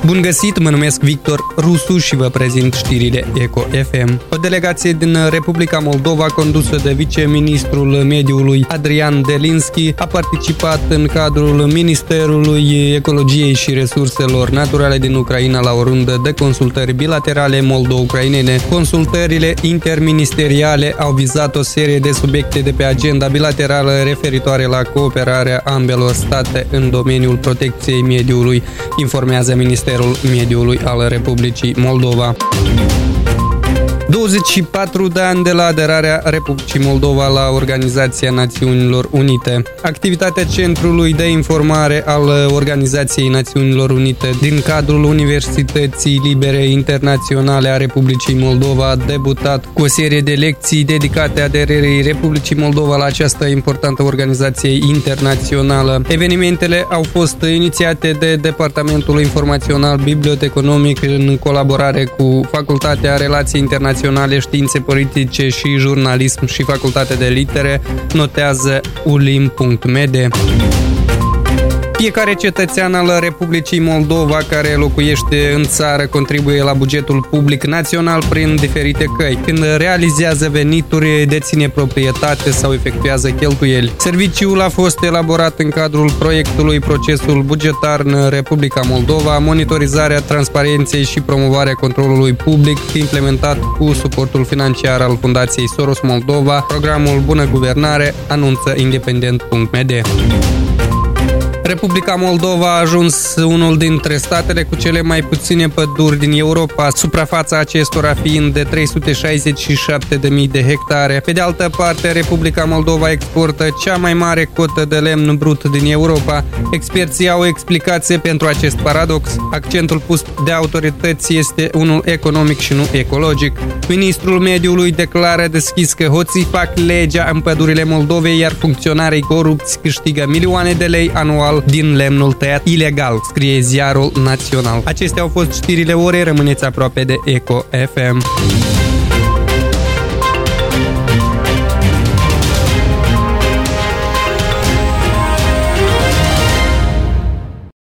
Bun găsit, mă numesc Victor Rusu și vă prezint știrile Eco FM. O delegație din Republica Moldova, condusă de viceministrul mediului Adrian Delinski, a participat în cadrul Ministerului Ecologiei și Resurselor Naturale din Ucraina la o rundă de consultări bilaterale moldo-ucrainene. Consultările interministeriale au vizat o serie de subiecte de pe agenda bilaterală referitoare la cooperarea ambelor state în domeniul protecției mediului, informează Ministerul Mediului al Republicii Moldova. 24 de ani de la aderarea Republicii Moldova la Organizația Națiunilor Unite. Activitatea Centrului de Informare al Organizației Națiunilor Unite din cadrul Universității Libere Internaționale a Republicii Moldova a debutat cu o serie de lecții dedicate aderării Republicii Moldova la această importantă organizație internațională. Evenimentele au fost inițiate de Departamentul Informațional Biblioteconomic în colaborare cu Facultatea Relații Internaționale, Științe Politice și Jurnalism și Facultatea de Litere, notează ulim.md. Fiecare cetățean al Republicii Moldova care locuiește în țară contribuie la bugetul public național prin diferite căi. Când realizează venituri, deține proprietate sau efectuează cheltuieli. Serviciul a fost elaborat în cadrul proiectului Procesul bugetar în Republica Moldova, monitorizarea transparenței și promovarea controlului public, implementat cu suportul financiar al Fundației Soros Moldova, programul Bună Guvernare, anunță independent.md. Republica Moldova a ajuns unul dintre statele cu cele mai puține păduri din Europa, suprafața acestora fiind de 367.000 de hectare. Pe de altă parte, Republica Moldova exportă cea mai mare cotă de lemn brut din Europa. Experții au o explicație pentru acest paradox. Accentul pus de autorități este unul economic și nu ecologic. Ministrul Mediului declară deschis că hoții fac legea în pădurile Moldovei, iar funcționarii corupți câștigă milioane de lei anual din lemnul tăiat ilegal, scrie Ziarul Național. Acestea au fost știrile orei, rămâneți aproape de Eco FM.